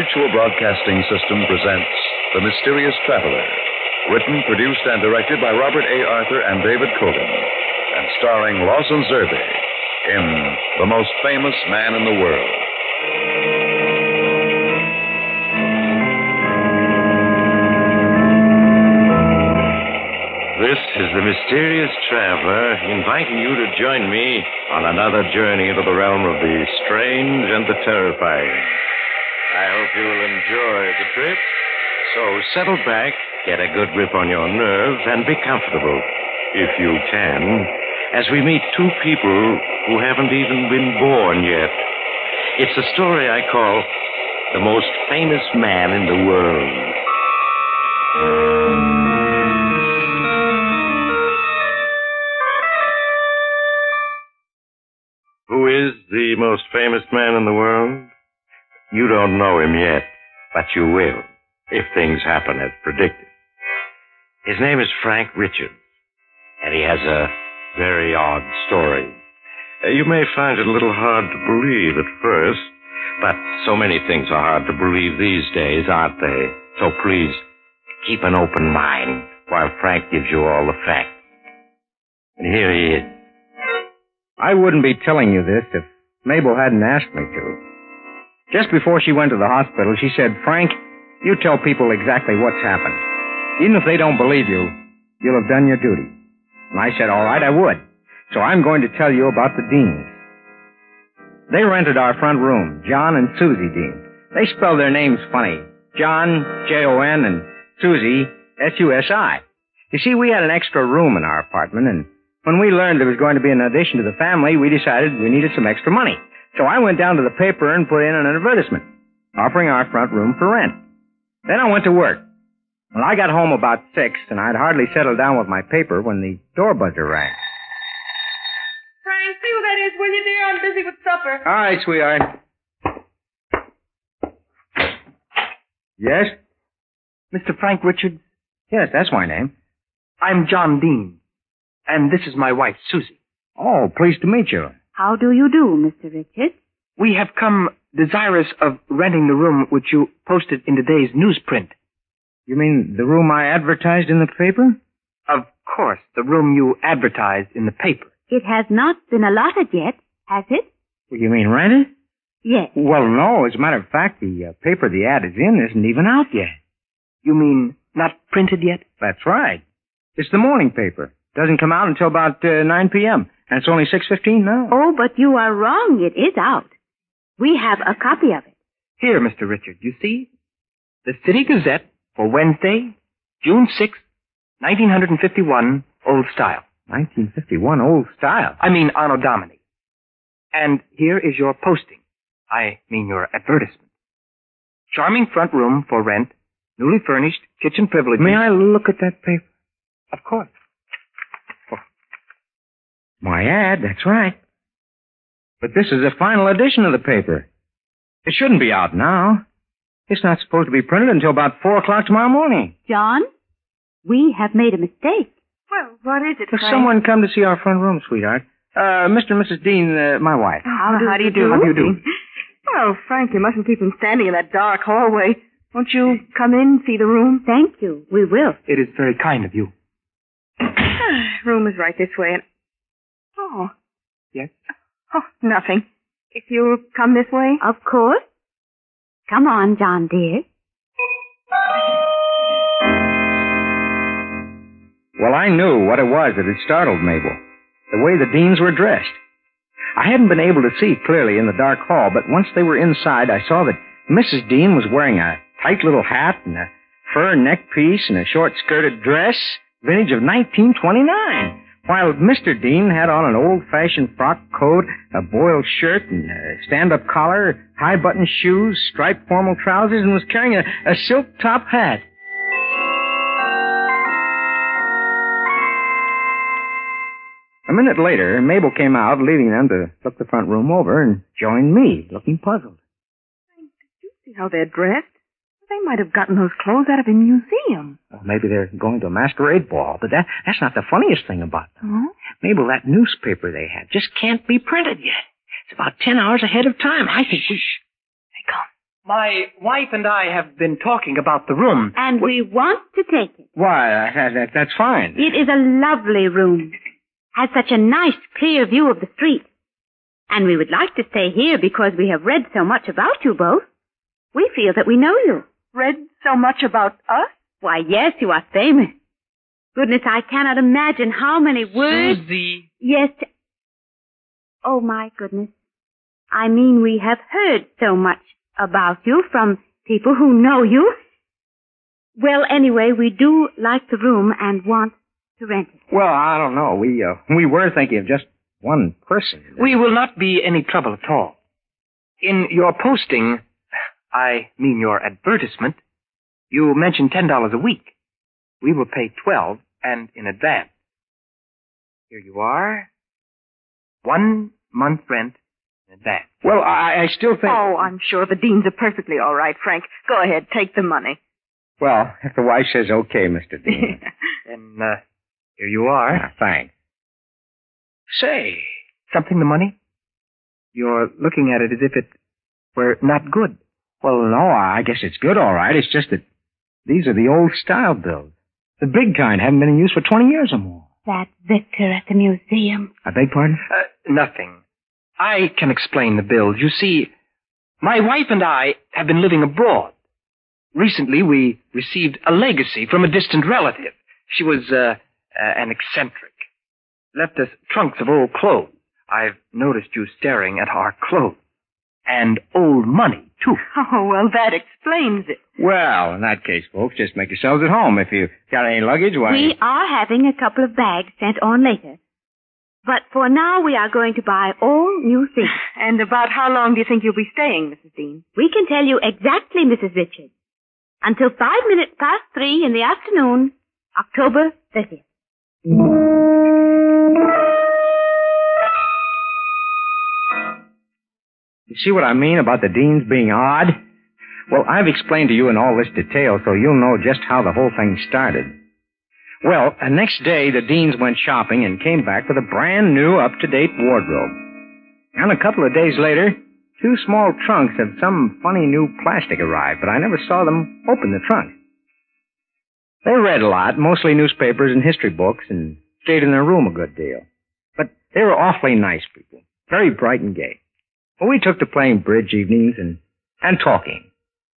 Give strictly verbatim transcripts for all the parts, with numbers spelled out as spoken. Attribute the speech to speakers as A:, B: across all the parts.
A: Mutual Broadcasting System presents The Mysterious Traveler, written, produced, and directed by Robert A. Arthur and David Cogan, and starring Lawson Zerbe in The Most Famous Man in the World.
B: This is the Mysterious Traveler, inviting you to join me on another journey into the realm of the strange and the terrifying. I hope you will enjoy the trip. So settle back, get a good grip on your nerves, and be comfortable, if you can, as we meet two people who haven't even been born yet. It's a story I call The Most Famous Man in the World. Who is the most famous man in the world? You don't know him yet, but you will, if things happen as predicted. His name is Frank Richards, and he has a very odd story. Uh, you may find it a little hard to believe at first, but so many things are hard to believe these days, aren't they? So please, keep an open mind while Frank gives you all the facts. And here he is.
C: I wouldn't be telling you this if Mabel hadn't asked me to. Just before she went to the hospital, she said, "Frank, you tell people exactly what's happened. Even if they don't believe you, you'll have done your duty." And I said, all right, I would. So I'm going to tell you about the Deans. They rented our front room, John and Susie Dean. They spell their names funny. John, J O N, and Susie, S U S I. You see, we had an extra room in our apartment, and when we learned there was going to be an addition to the family, we decided we needed some extra money. So I went down to the paper and put in an advertisement, offering our front room for rent. Then I went to work. Well, I got home about six, and I'd hardly settled down with my paper when the door buzzer rang.
D: Frank, see who that is, will you, dear? I'm busy with supper.
C: All right, sweetheart. Yes?
E: Mister Frank Richards?
C: Yes, that's my name.
E: I'm John Dean, and this is my wife, Susie.
C: Oh, pleased to meet you.
F: How do you do, Mister Richards?
E: We have come desirous of renting the room which you posted in today's newsprint.
C: You mean the room I advertised in the paper?
E: Of course, the room you advertised in the paper.
F: It has not been allotted yet, has it?
C: You mean rented?
F: Yes.
C: Well, no. As a matter of fact, the uh, paper the ad is in isn't even out yet.
E: You mean not printed yet?
C: That's right. It's the morning paper. Doesn't come out until about uh, nine p.m., and it's only six fifteen now.
F: Oh, but you are wrong. It is out. We have a copy of it.
E: Here, Mister Richard, you see? The City Gazette for Wednesday, June sixth, nineteen fifty-one, old style.
C: nineteen fifty-one, old style?
E: I mean Anno Domini. And here is your posting. I mean your advertisement. Charming front room for rent, newly furnished, kitchen privileges.
C: May I look at that paper?
E: Of course.
C: My ad, that's right. But this is the final edition of the paper. It shouldn't be out now. It's not supposed to be printed until about four o'clock tomorrow morning.
F: John, we have made a mistake.
D: Well, what is it,
C: Does
D: Frank?
C: someone come to see our front room, sweetheart? Uh, Mister and Missus Dean, uh, my wife.
D: How do, how do you do?
C: How do you do?
D: Well, Frank, you mustn't keep him standing in that dark hallway. Won't you come in, see the room?
F: Thank you. We will.
E: It is very kind of you.
D: Room is right this way. And... Oh.
E: Yes?
D: Oh, nothing. If you'll come this way.
F: Of course. Come on, John, dear.
C: Well, I knew what it was that had startled Mabel. The way the Deans were dressed. I hadn't been able to see clearly in the dark hall, but once they were inside, I saw that Missus Dean was wearing a tight little hat and a fur neck piece and a short-skirted dress, vintage of nineteen twenty-nine, while Mister Dean had on an old-fashioned frock coat, a boiled shirt, and a stand-up collar, high-button shoes, striped formal trousers, and was carrying a, a silk top hat. A minute later, Mabel came out, leaving them to look the front room over, and joined me, looking puzzled.
D: Did you see how they're dressed? They might have gotten those clothes out of a museum.
C: Well, maybe they're going to a masquerade ball, but that, that's not the funniest thing about them.
D: Oh?
C: Mabel, that newspaper they had just can't be printed yet. It's about ten hours ahead of time. I think we... Shh.
D: They come.
E: My wife and I have been talking about the room.
F: And we want to take it.
C: Why, that, that, that's fine.
F: It is a lovely room. Has such a nice, clear view of the street. And we would like to stay here because we have read so much about you both. We feel that we know you.
D: Read so much about us?
F: Why, yes, you are famous. Goodness, I cannot imagine how many words...
E: Susie.
F: Yes. t- Oh, my goodness. I mean, we have heard so much about you from people who know you. Well, anyway, we do like the room and want to rent it.
C: Well, I don't know. We, uh, we were thinking of just one person.
E: We will not be any trouble at all. In your posting, I mean your advertisement, you mentioned ten dollars a week. We will pay twelve and in advance. Here you are. One month rent in advance.
C: Well, I, I still think...
D: Oh, I'm sure the Deans are perfectly all right, Frank. Go ahead, take the money.
C: Well, if the wife says okay, Mister Dean.
E: Then, uh, here you are.
C: Yeah, thanks.
E: Say, something the money? You're looking at it as if it were not good.
C: Well, no, I guess it's good, all right. It's just that these are the old-style bills. The big kind haven't been in use for twenty years or more.
F: That Victor at the museum.
C: I beg pardon?
E: Uh, nothing. I can explain the bills. You see, my wife and I have been living abroad. Recently, we received a legacy from a distant relative. She was uh, uh, an eccentric. Left us trunks of old clothes. I've noticed you staring at our clothes. And old money, too.
D: Oh, well, that explains it.
C: Well, in that case, folks, just make yourselves at home. If you've got any luggage, why...
F: We are having a couple of bags sent on later. But for now, we are going to buy all new things.
D: And about how long do you think you'll be staying, Missus Dean?
F: We can tell you exactly, Missus Richards. Until five minutes past three in the afternoon, October thirtieth.
C: You see what I mean about the Deans being odd? Well, I've explained to you in all this detail so you'll know just how the whole thing started. Well, the next day, the Deans went shopping and came back with a brand new, up-to-date wardrobe. And a couple of days later, two small trunks of some funny new plastic arrived, but I never saw them open the trunk. They read a lot, mostly newspapers and history books, and stayed in their room a good deal. But they were awfully nice people, very bright and gay. Well, we took to playing bridge evenings and, and talking.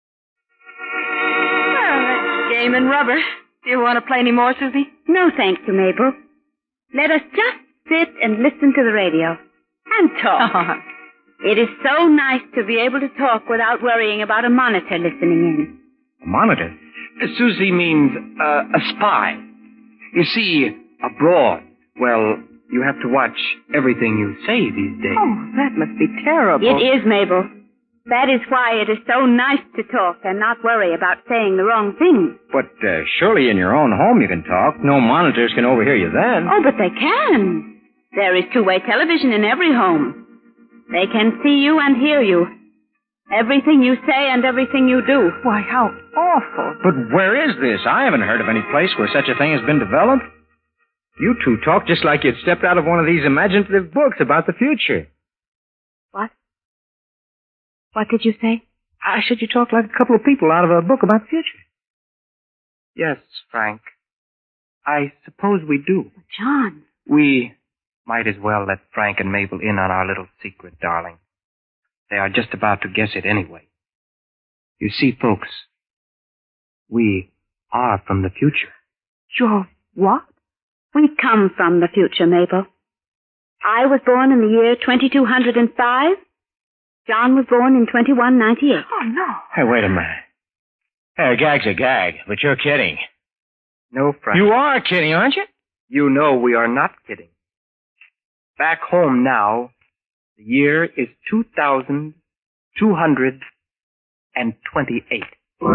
D: Well, that's game and rubber. Do you want to play any more, Susie?
F: No, thank you, Mabel. Let us just sit and listen to the radio. And talk. It is so nice to be able to talk without worrying about a monitor listening in.
C: A monitor?
E: Uh, Susie means uh, a spy. You see, abroad, well, you have to watch everything you say these days.
D: Oh, that must be terrible.
F: It is, Mabel. That is why it is so nice to talk and not worry about saying the wrong thing.
C: But uh, surely in your own home you can talk. No monitors can overhear you then.
F: Oh, but they can. There is two-way television in every home. They can see you and hear you. Everything you say and everything you do.
D: Why, how awful.
C: But where is this? I haven't heard of any place where such a thing has been developed. You two talk just like you'd stepped out of one of these imaginative books about the future.
F: What? What did you say?
C: I said you talk like a couple of people out of a book about the future.
E: Yes, Frank. I suppose we do.
F: John.
E: We might as well let Frank and Mabel in on our little secret, darling. They are just about to guess it anyway. You see, folks, we are from the future.
F: You're what? We come from the future, Mabel. I was born in the year twenty-two oh five. John was born in twenty-one ninety-eight.
D: Oh, no.
C: Hey, wait a minute. Hey, a gag's a gag, but you're kidding.
E: No, Frank.
C: You are kidding, aren't you?
E: You know we are not kidding. Back home now, the year is two thousand two hundred twenty-eight.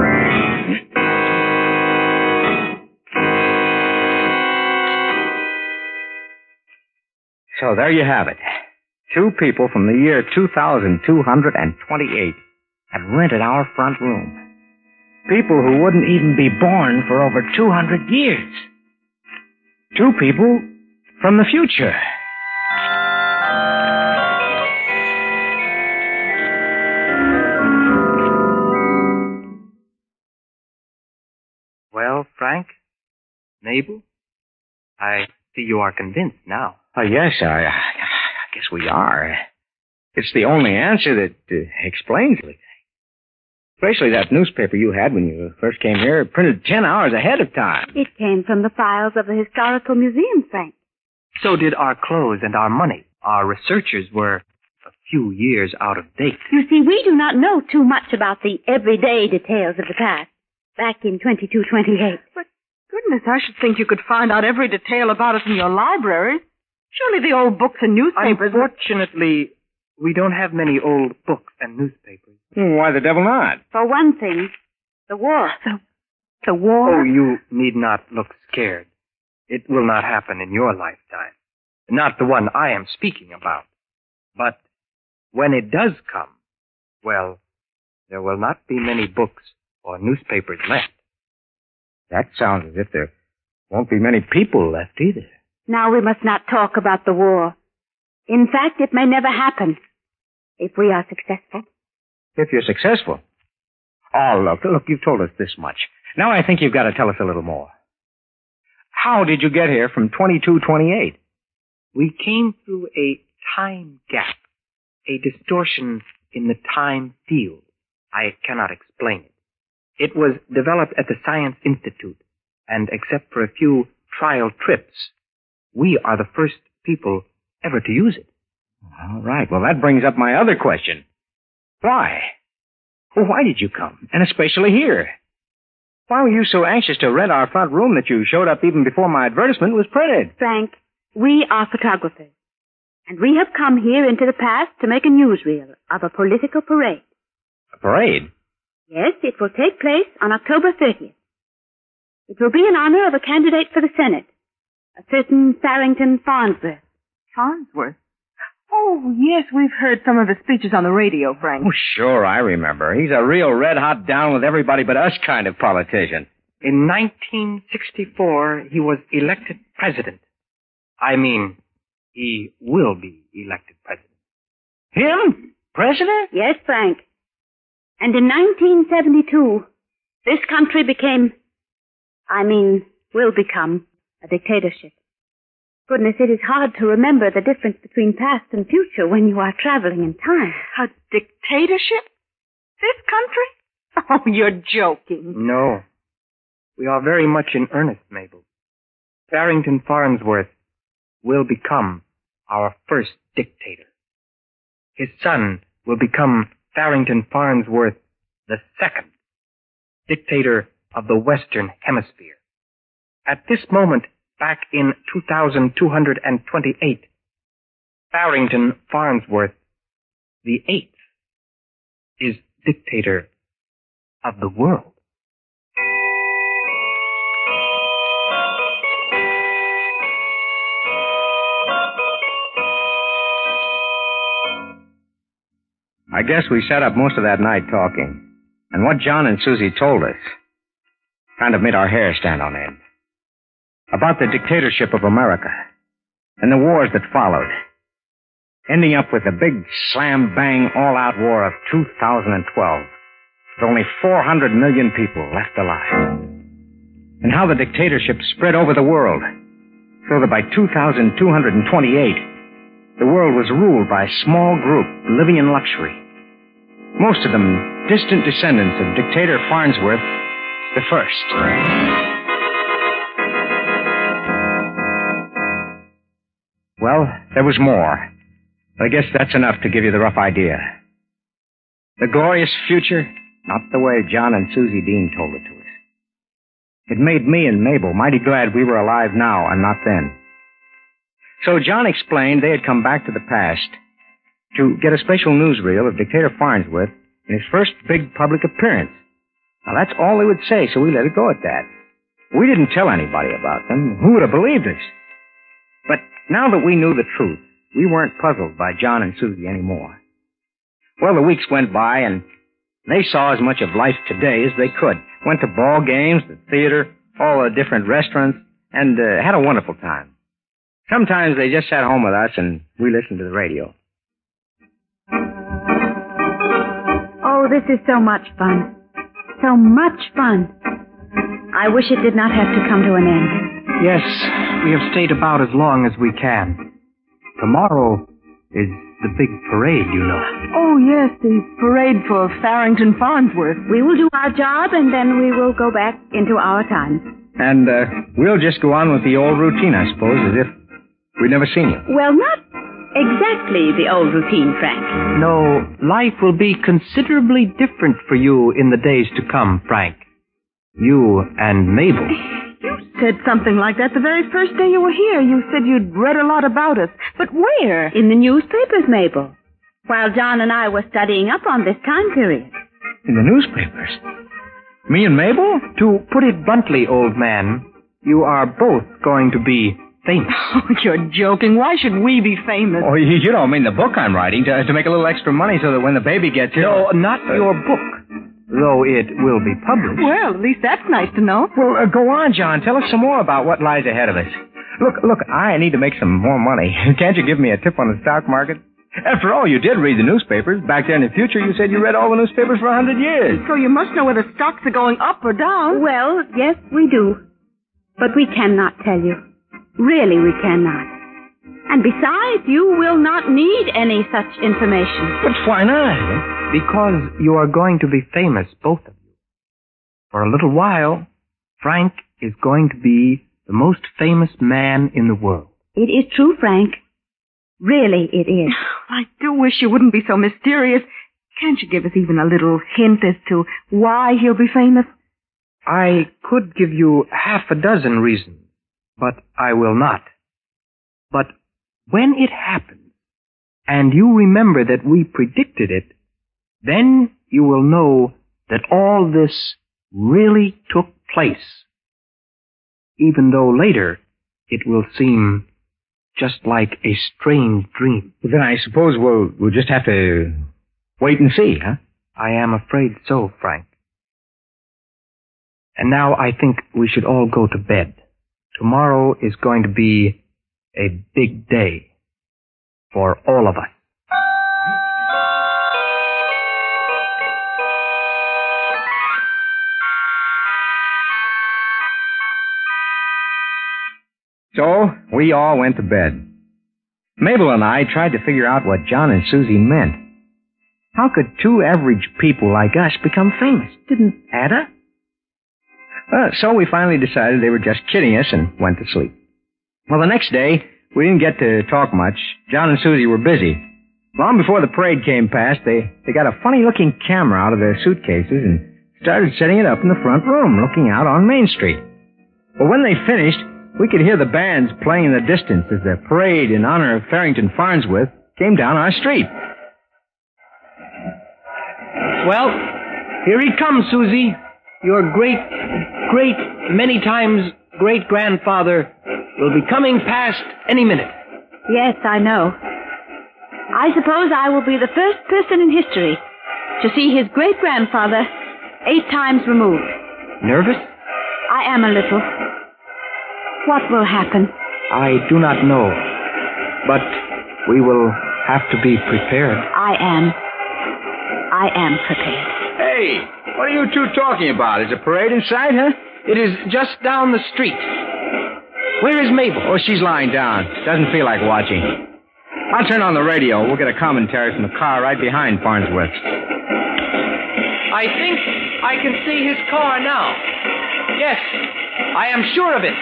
C: So there you have it. Two people from the year two thousand two hundred twenty-eight had rented our front room. People who wouldn't even be born for over two hundred years. Two people from the future.
E: Frank? Mabel? I see you are convinced now.
C: Oh, yes, I, I, I guess we are. It's the only answer that uh, explains everything. Especially that newspaper you had when you first came here, printed ten hours ahead of time.
F: It came from the files of the Historical Museum, Frank.
E: So did our clothes and our money. Our researchers were a few years out of date.
F: You see, we do not know too much about the everyday details of the past, back in twenty-two twenty-eight.
D: But goodness, I should think you could find out every detail about us in your library. Surely the old books and newspapers...
E: Unfortunately, we don't have many old books and newspapers.
C: Hmm, why the devil not?
F: For one thing, the war.
D: The, the war?
E: Oh, you need not look scared. It will not happen in your lifetime. Not the one I am speaking about. But when it does come, well, there will not be many books or newspapers left.
C: That sounds as if there won't be many people left either.
F: Now we must not talk about the war. In fact, it may never happen if we are successful.
C: If you're successful? Oh, look, look, you've told us this much. Now I think you've got to tell us a little more. How did you get here from twenty-two twenty-eight?
E: We came through a time gap, a distortion in the time field. I cannot explain it. It was developed at the Science Institute, and except for a few trial trips, we are the first people ever to use it.
C: All right. Well, that brings up my other question. Why? Well, why did you come? And especially here? Why were you so anxious to rent our front room that you showed up even before my advertisement was printed?
F: Frank, we are photographers, and we have come here into the past to make a newsreel of a political parade.
C: A parade?
F: Yes, it will take place on October thirtieth. It will be in honor of a candidate for the Senate, a certain Farrington Farnsworth.
D: Farnsworth? Oh, yes, we've heard some of his speeches on the radio, Frank.
C: Oh, sure, I remember. He's a real red-hot down with everybody but us kind of politician.
E: In nineteen sixty-four, he was elected president. I mean, he will be elected president.
C: Him? President?
F: Yes, Frank. And in nineteen seventy-two, this country became, I mean, will become, a dictatorship. Goodness, it is hard to remember the difference between past and future when you are traveling in time.
D: A dictatorship? This country? Oh, you're joking.
E: No. We are very much in earnest, Mabel. Farrington Farnsworth will become our first dictator. His son will become Farrington Farnsworth the second, dictator of the Western Hemisphere. At this moment, back in two thousand two hundred twenty-eight, Farrington Farnsworth the eighth is dictator of the world.
C: I guess we sat up most of that night talking. And what John and Susie told us kind of made our hair stand on end. About the dictatorship of America and the wars that followed, ending up with the big slam-bang all-out war of two thousand twelve, with only four hundred million people left alive. And how the dictatorship spread over the world, so that by two thousand two hundred twenty-eight, the world was ruled by a small group living in luxury. Most of them distant descendants of dictator Farnsworth the First. Well, there was more. But I guess that's enough to give you the rough idea. The glorious future, not the way John and Susie Dean told it to us. It made me and Mabel mighty glad we were alive now and not then. So John explained they had come back to the past to get a special newsreel of Dictator Farnsworth in his first big public appearance. Now, that's all they would say, so we let it go at that. We didn't tell anybody about them. Who would have believed us? But now that we knew the truth, we weren't puzzled by John and Susie anymore. Well, the weeks went by, and they saw as much of life today as they could. Went to ball games, the theater, all the different restaurants, and uh, had a wonderful time. Sometimes they just sat home with us, and we listened to the radio.
F: Oh, this is so much fun. So much fun. I wish it did not have to come to an end.
E: Yes, we have stayed about as long as we can. Tomorrow is the big parade, you know.
D: Oh, yes, the parade for Farrington Farnsworth.
F: We will do our job, and then we will go back into our time.
C: And uh, we'll just go on with the old routine, I suppose, as if we'd never seen you.
F: Well, not exactly the old routine, Frank.
E: No, life will be considerably different for you in the days to come, Frank. You and Mabel.
D: You said something like that the very first day you were here. You said you'd read a lot about us. But where?
F: In the newspapers, Mabel. While John and I were studying up on this time period.
C: In the newspapers? Me and Mabel?
E: To put it bluntly, old man, you are both going to be famous.
D: Oh, you're joking. Why should we be famous?
C: Oh, you you don't mean the book I'm writing, to, to make a little extra money so that when the baby gets here...
E: No, not your book, though it will be published.
D: Well, at least that's nice to know.
C: Well, uh, go on, John. Tell us some more about what lies ahead of us. Look, look, I need to make some more money. Can't you give me a tip on the stock market? After all, you did read the newspapers. Back there in the future, you said you read all the newspapers for a hundred years.
D: So you must know whether stocks are going up or down.
F: Well, yes, we do. But we cannot tell you. Really, we cannot. And besides, you will not need any such information.
C: But why not?
E: Because you are going to be famous, both of you. For a little while, Frank is going to be the most famous man in the world.
F: It is true, Frank. Really, it is.
D: I do wish you wouldn't be so mysterious. Can't you give us even a little hint as to why he'll be famous?
E: I could give you half a dozen reasons, but I will not. But when it happens, and you remember that we predicted it, then you will know that all this really took place, even though later it will seem just like a strange dream.
C: Well, then I suppose we'll, we'll just have to wait and see, huh?
E: I am afraid so, Frank. And now I think we should all go to bed. Tomorrow is going to be a big day for all of us.
C: So, we all went to bed. Mabel and I tried to figure out what John and Susie meant. How could two average people like us become famous? Didn't add up. Uh, so we finally decided they were just kidding us and went to sleep. Well, the next day, we didn't get to talk much. John and Susie were busy. Long before the parade came past, they, they got a funny-looking camera out of their suitcases and started setting it up in the front room, looking out on Main Street. Well, when they finished, we could hear the bands playing in the distance as the parade in honor of Farrington Farnsworth came down our street.
E: Well, here he comes, Susie. Your great, great, many times great-grandfather will be coming past any minute.
F: Yes, I know. I suppose I will be the first person in history to see his great-grandfather eight times removed.
E: Nervous?
F: I am a little. What will happen?
E: I do not know. But we will have to be prepared.
F: I am. I am prepared.
C: Hey, what are you two talking about? Is a parade in sight, huh?
E: It is just down the street. Where is Mabel?
C: Oh, she's lying down. Doesn't feel like watching. I'll turn on the radio. We'll get a commentary from the car right behind Farnsworth.
E: I think I can see his car now. Yes, I am sure of it.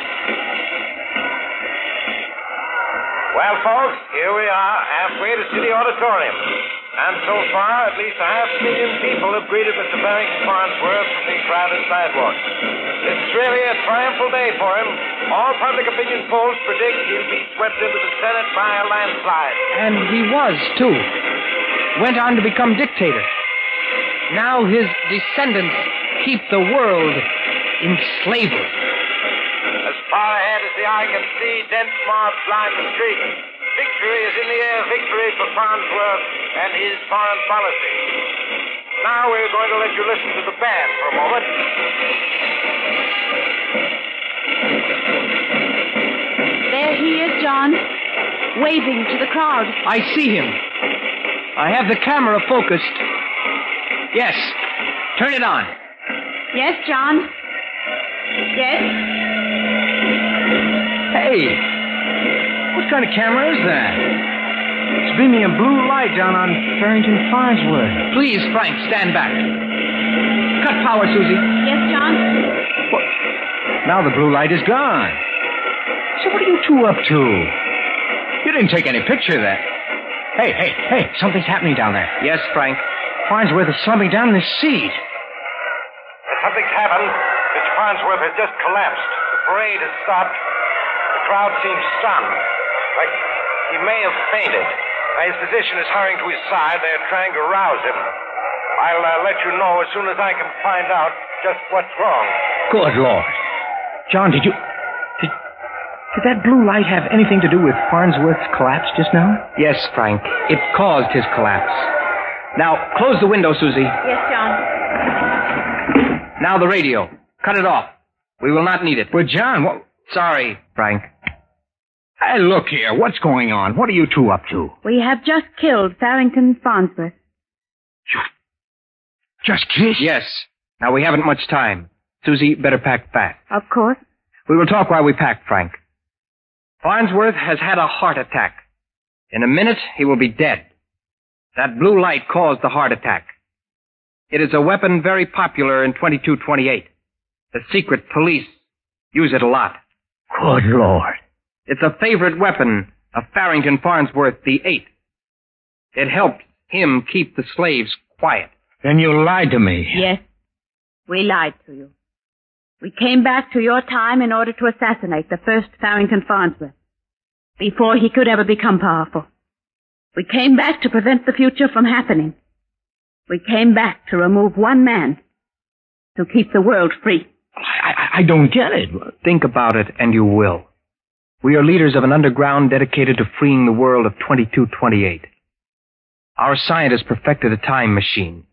B: Well, folks, here we are, halfway to City Auditorium. And so far, at least a half million people have greeted Mister Farrington Farnsworth from the crowded sidewalk. This is really a triumphal day for him. All public opinion polls predict he'll be swept into the Senate by a landslide.
E: And he was, too. Went on to become dictator. Now his descendants keep the world in slavery.
B: As far ahead as the eye can see, dense mobs line the street. Victory is in the air, victory for Farnsworth and his foreign policy. Now we're going to let you listen to the band for a moment.
F: There he is, John, waving to the crowd.
E: I see him. I have the camera focused. Yes, turn it on.
F: Yes, John. Yes?
C: Hey, what kind of camera is that? It's beaming a blue light down on Farrington Farnsworth.
E: Please, Frank, stand back. Cut power, Susie.
F: Yes, John?
C: What? Now the blue light is gone. So what are you two up to? You didn't take any picture of that. Hey, hey, hey, something's happening down there.
E: Yes, Frank.
C: Farnsworth is slumping down in his seat.
B: Something's happened. Mister Farnsworth has just collapsed. The parade has stopped. The crowd seems stunned. Like he may have fainted. Now, his physician is hurrying to his side. They're trying to rouse him. I'll uh, let you know as soon as I can find out just what's wrong.
C: Good Lord. John, did you... Did, did that blue light have anything to do with Farnsworth's collapse just now?
E: Yes, Frank. It caused his collapse. Now, close the window, Susie.
F: Yes, John.
E: Now the radio. Cut it off. We will not need it.
C: Well, John, what...
E: Sorry, Frank.
C: Hey, look here. What's going on? What are you two up to?
F: We have just killed Farrington Farnsworth.
C: You just kissed?
E: Yes. Now we haven't much time. Susie, better pack fast.
F: Of course.
E: We will talk while we pack, Frank. Farnsworth has had a heart attack. In a minute, he will be dead. That blue light caused the heart attack. It is a weapon very popular in twenty-two twenty-eight. The secret police use it a lot.
C: Good Lord.
E: It's a favorite weapon of Farrington Farnsworth the Eighth. It helped him keep the slaves quiet.
C: Then you lied to me.
F: Yes. We lied to you. We came back to your time in order to assassinate the first Farrington Farnsworth, before he could ever become powerful. We came back to prevent the future from happening. We came back to remove one man, to keep the world free.
C: I, I, I don't get it.
E: Think about it, and you will. We are leaders of an underground dedicated to freeing the world of twenty-two twenty-eight. Our scientists perfected a time machine.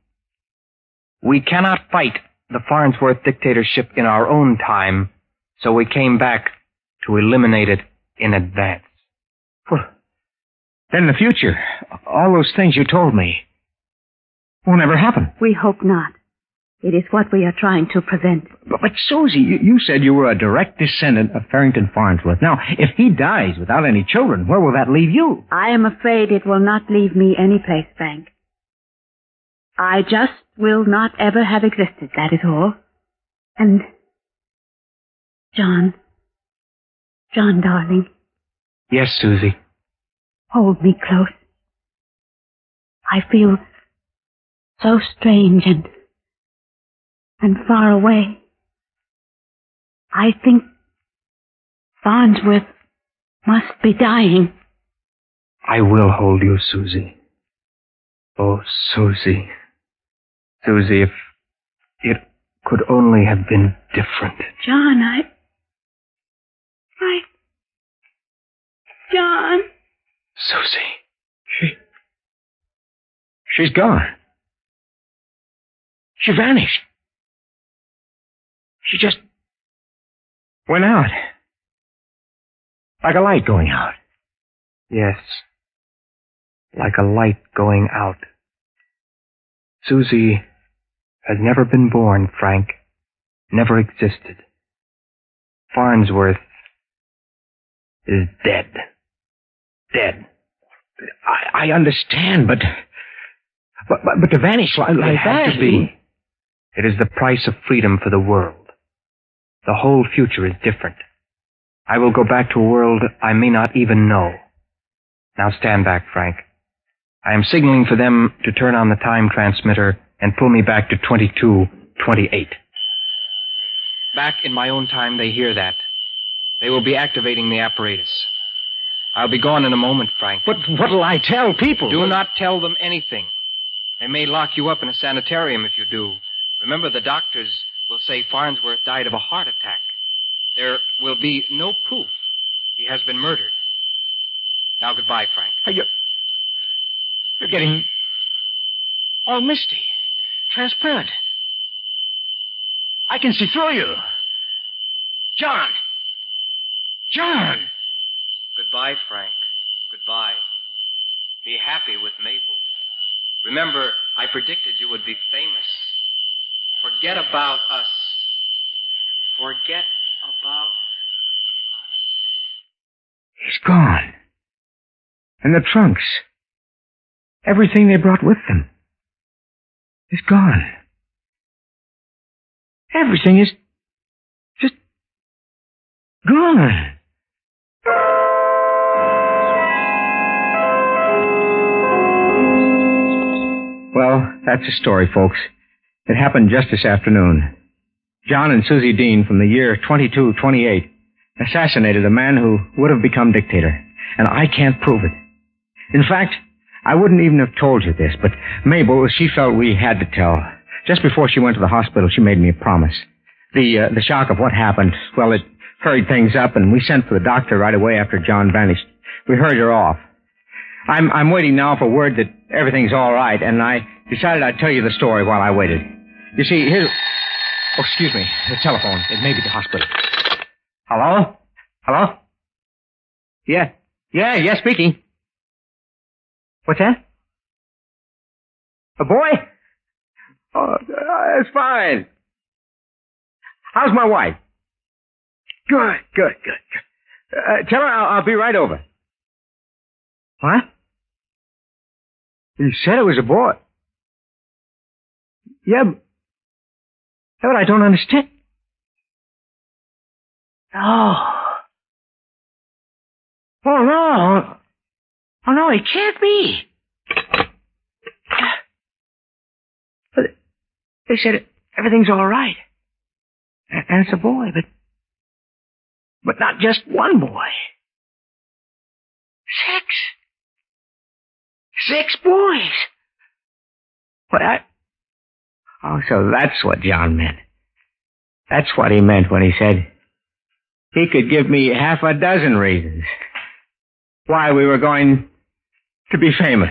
E: We cannot fight the Farnsworth dictatorship in our own time, so we came back to eliminate it in advance.
C: Well, then in the future, all those things you told me won't ever happen.
F: We hope not. It is what we are trying to prevent.
C: But, but Susie, you, you said you were a direct descendant of Farrington Farnsworth. Now, if he dies without any children, where will that leave you?
F: I am afraid it will not leave me any place, Frank. I just will not ever have existed, that is all. And... John. John, darling.
E: Yes, Susie.
F: Hold me close. I feel so strange and... and far away. I think Farnsworth must be dying.
E: I will hold you, Susie. Oh, Susie. Susie, if it could only have been different.
F: John, I... I... John...
E: Susie.
C: She... She's gone. She vanished. She just went out. Like a light going out.
E: Yes. Like a light going out. Susie has never been born, Frank. Never existed. Farnsworth is dead. Dead.
C: I, I understand, but, but... But but to vanish like, like
E: it had
C: that...
E: to be. It is the price of freedom for the world. The whole future is different. I will go back to a world I may not even know. Now stand back, Frank. I am signaling for them to turn on the time transmitter and pull me back to twenty-two twenty-eight. Back in my own time, they hear that. They will be activating the apparatus. I'll be gone in a moment, Frank.
C: But what'll I tell people?
E: Do not tell them anything. They may lock you up in a sanitarium if you do. Remember, the doctors will say Farnsworth died of a heart attack. There will be no proof he has been murdered. Now, goodbye, Frank.
C: Are you... You're getting all misty, transparent. I can see through you. John! John!
E: Goodbye, Frank. Goodbye. Be happy with Mabel. Remember, I predicted you would be famous. Forget about us. Forget about us.
C: He's gone. And the trunks. Everything they brought with them is gone. Everything is just gone. Well, that's the story, folks. It happened just this afternoon. John and Susie Dean from the year twenty-two twenty-eight assassinated a man who would have become dictator, and I can't prove it. In fact, I wouldn't even have told you this, but Mabel, she felt we had to tell. Just before she went to the hospital, she made me a promise. The uh, the shock of what happened, well, it hurried things up, and we sent for the doctor right away after John vanished. We hurried her off. I'm I'm waiting now for word that everything's all right, and I decided I'd tell you the story while I waited. You see, here's... Oh, excuse me. The telephone. It may be the hospital. Hello? Hello? Yeah. Yeah, yeah, speaking. What's that? A boy? Oh, that's fine. How's my wife? Good, good, good, good. Uh, tell her I'll, I'll be right over. What? You said it was a boy. Yeah, but, but I don't understand. Oh. Oh, no. Oh, no, it can't be. But they said everything's all right. And it's a boy, but... But not just one boy. Six. Six boys. What, I... Oh, so that's what John meant. That's what he meant when he said he could give me half a dozen reasons why we were going to be famous.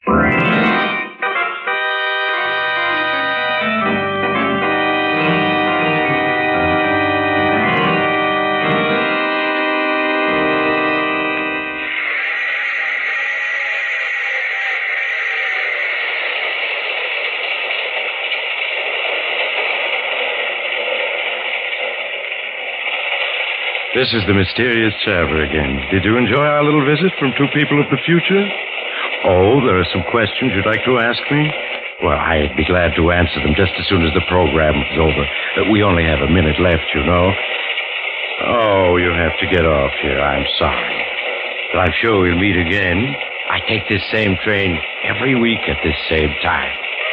B: This is the Mysterious Traveler again. Did you enjoy our little visit from two people of the future? Oh, there are some questions you'd like to ask me? Well, I'd be glad to answer them just as soon as the program is over. Uh, we only have a minute left, you know. Oh, you'll have to get off here. I'm sorry. But I'm sure we'll meet again. I take this same train every week at this same time.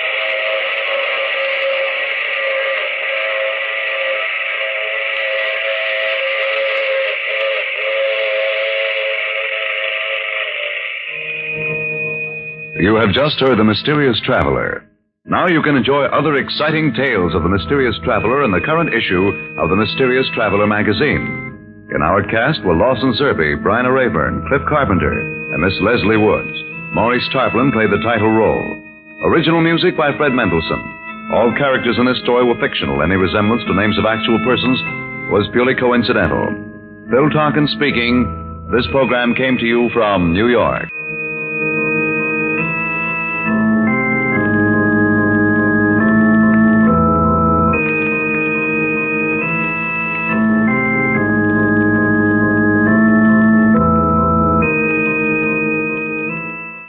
A: You have just heard The Mysterious Traveler. Now you can enjoy other exciting tales of The Mysterious Traveler in the current issue of The Mysterious Traveler magazine. In our cast were Lawson Zerbe, Bryna Rayburn, Cliff Carpenter, and Miss Leslie Woods. Maurice Tarplin played the title role. Original music by Fred Mendelssohn. All characters in this story were fictional. Any resemblance to names of actual persons was purely coincidental. Phil Tonkin speaking. This program came to you from New York.